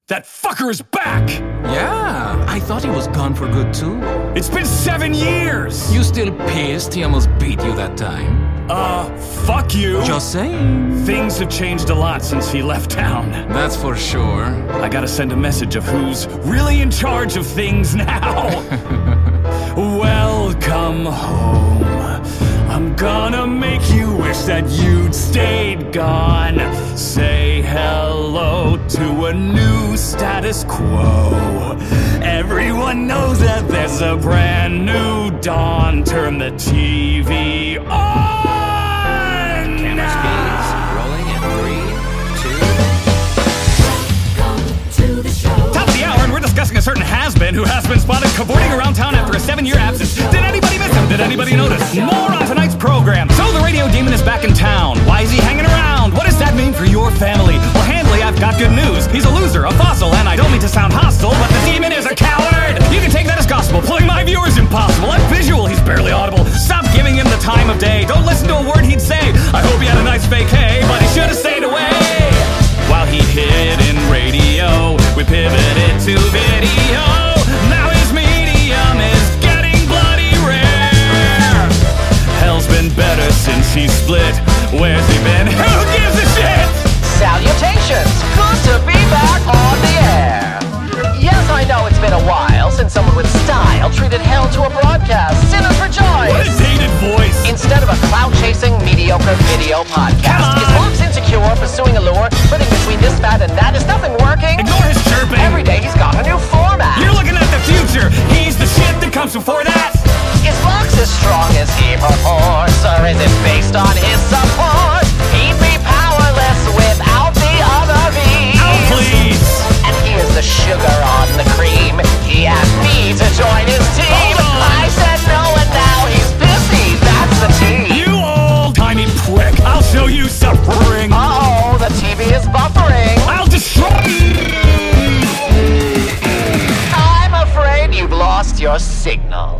That fucker is back! Yeah, I thought he was gone for good too. It's been 7 years! You still pissed he almost beat you that time? Fuck you! Just saying. Things have changed a lot since he left town. That's for sure. I gotta send a message of who's really in charge of things now. Welcome home. I'm gonna make you wish that you'd stayed gone. Say hello to a new status quo. Everyone knows that there's a brand new dawn. Turn the TV on! Camera speeds rolling in 3, 2... Welcome to the show. Top of the hour, and we're discussing a certain has-been who has been spotted cavorting around town after a 7-year absence. Did anybody miss him? Did anybody notice? More on tonight's program. So the radio demon is back in town. Why is he hanging around? What does that mean for your family? Well, Handley, I've got good news. He's a loser, a fossil, and I don't mean to sound hostile, but the demon is a coward. You can take that as gospel. Pulling my viewers impossible. I'm visual. He's barely audible. Stop giving him the time of day. Don't listen to a word he'd say. I hope he had a nice vacay, but he should have stayed away. While he hid in radio, we pivoted to video. Now his medium is getting bloody rare. Hell's been better since he split. Where's he been? Who gives a shit? Salutations! Good to be back on the air! Yes, I know it's been a while since someone with style treated hell to a broadcast. Sinners rejoice! What a dated voice! Instead of a clout-chasing, mediocre video podcast, is Fox insecure, pursuing a lure, flitting between this fad and that? Is nothing working? Ignore his chirping! Every day he's got a new format! You're looking at the future! He's the shit that comes before that! Is Fox as strong as he purports, or is it based on his support? He'd be powerless without the other V's. Oh, please! And here's the sugar on the cream. He asked me to join his team. Hold on. I said no, and now he's pissy. That's the team. You old-timey prick! I'll show you suffering! Uh-oh, the TV is buffering. I'll destroy you! I'm afraid you've lost your signal.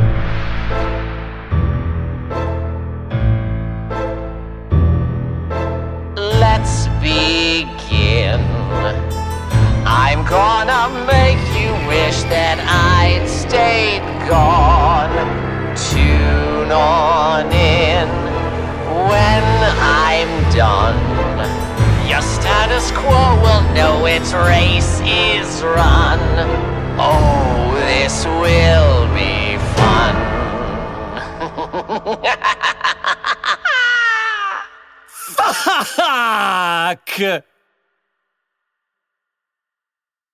Let's begin. I'm gonna make you wish that I'd stayed gone. Tune on in when I'm done. Your status quo will know its race is run. Oh, this will be fun. Fuck!